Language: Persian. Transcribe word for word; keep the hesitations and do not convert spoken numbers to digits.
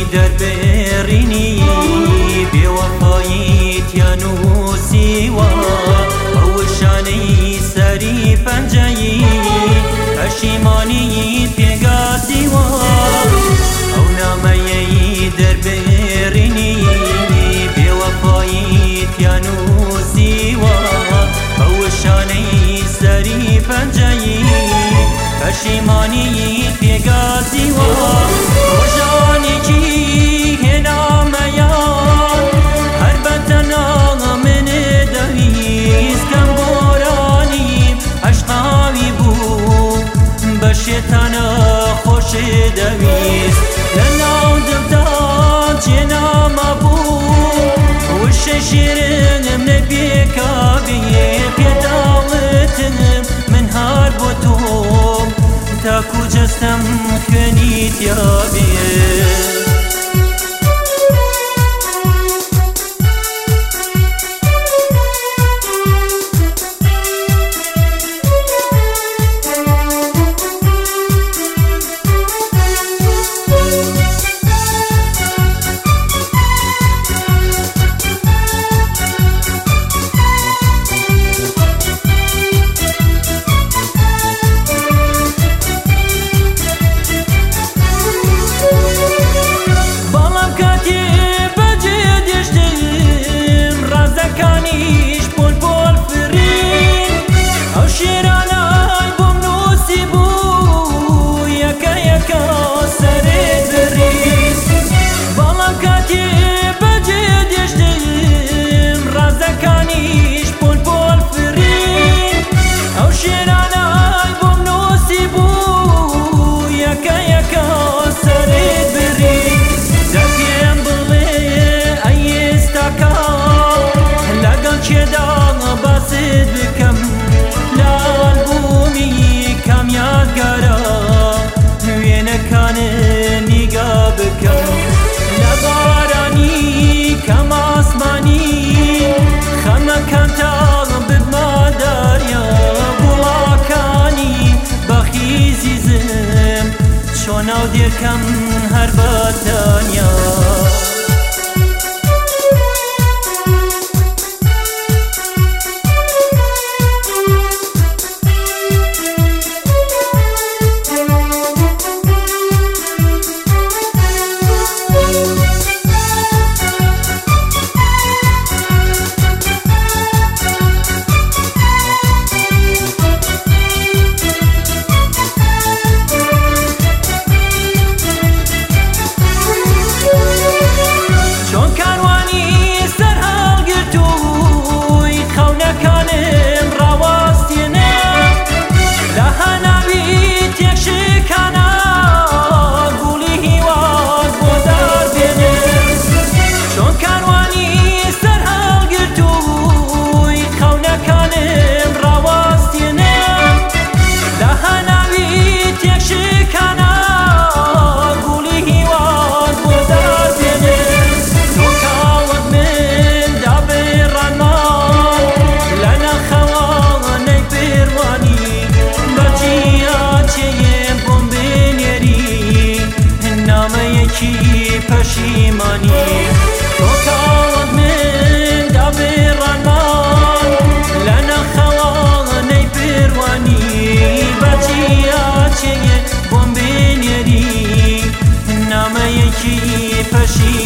دربێڕینی بێوەفاییتیان و سیوە ئەو شانەی سەری پەنجەیی پەشیمانیت پێگازیوە ئەو نامەیەی دربێڕینی بێوەفاییتیان و سیوە ئەو شانەی سەری پەنجەیی پەشیمانیت پێگازیوە ڕۆژانێکی هێنامەیان هەر بەتەناڵ منێ دەویست کەم گۆرانیم عەشقاوی بوو بە شێتانە خۆشێ دەویست لەناو دڵدا جێنامە بوو وشە شیرنم نەبێکابێ پێداڵتم من هەر بۆ تۆ تاکو جەستەم خوێنیت یابێ چۆناو دێکەم هەر بەتەنیا پەشیمانی تۆ کاوەت من دابێڕەنمان لە نەخەوانەی پێڕوانی بەجیا چێیە بۆم بێنێری نامەیەکی پەشی